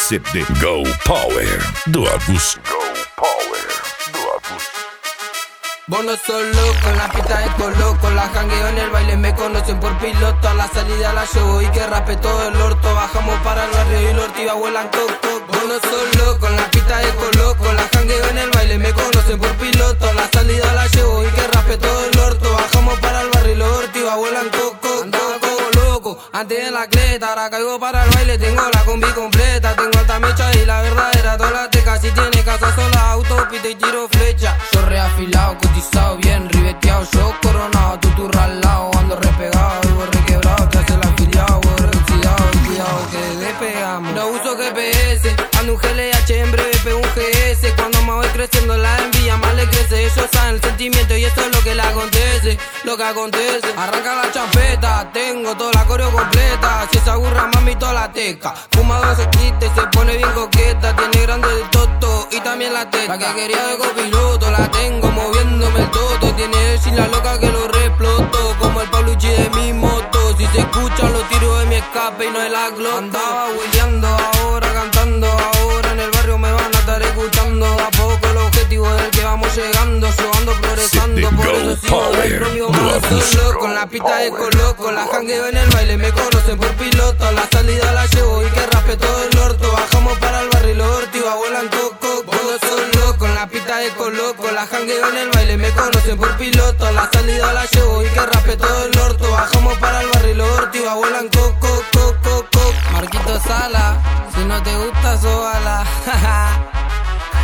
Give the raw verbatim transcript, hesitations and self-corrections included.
C D Go Power do Agus. Go Power do Agus. Vos no sos loco, en la pista de coloco, la jangueo en el baile, me conocen por piloto. A la salida la llevo y que rape todo el orto. Bajamos para el barrio y la ortiga vuelan coco. Vos no sos loco, en la pista de coloco, la jangueo en el baile, me conocen por piloto. A la salida la llevo y que rape todo el orto. Bajamos para el barrio y la ortiga vuelan coco. Andaba como loco, antes en la cleta, ahora caigo para el baile, tengo la combi completa. Tengo alta mecha y la verdadera toda la teca. Si tiene casa sola, autopista y tiro flecha. Yo reafilado, cotizado, bien ribeteado. Yo coronado, tu turra al lado. Ando repegado, vivo requebrado. Te hace el afiliado, reoxidado. Cuidado que despegamos. No uso G P S, ando un G L H, en breve pego un G S. Cuando me voy creciendo la envidia más le crece. Ellos saben el sentimiento y eso es lo que le acontece. Lo que acontece, arranca la champeta. Tengo toda la coreo completa. Si se aburra mami toda la teca. Fumado se quita y se pone bien coqueta. Tiene grande el toto y también la teta. La que quería de copiloto la tengo moviéndome el toto. Tiene él y la loca que lo reexplotó. Como el Paulucci de mi moto. Si se escuchan los tiros de mi escape y no el aglo. Andaba huileando ahora, cantando ahora. En el barrio me van a estar escuchando. A poco el objetivo del que vamos llegando. Yo ando progresando, por eso sigo del propio mazo loco. En la pista de coloco, la jangueo en el baile, me conocen por piloto. A la salida la llevo y que raspe todo el orto. Bajamos para el barrio y los ortivas vuelan coco. Vos no sos loco, en la pista de coloco, la jangueo en el baile, me conocen por piloto. A la salida la llevo y que raspe todo el orto. Bajamos para el barrio y los ortivas vuelan coco, coco, coco. Marquito Sala, si no te gusta, sobala.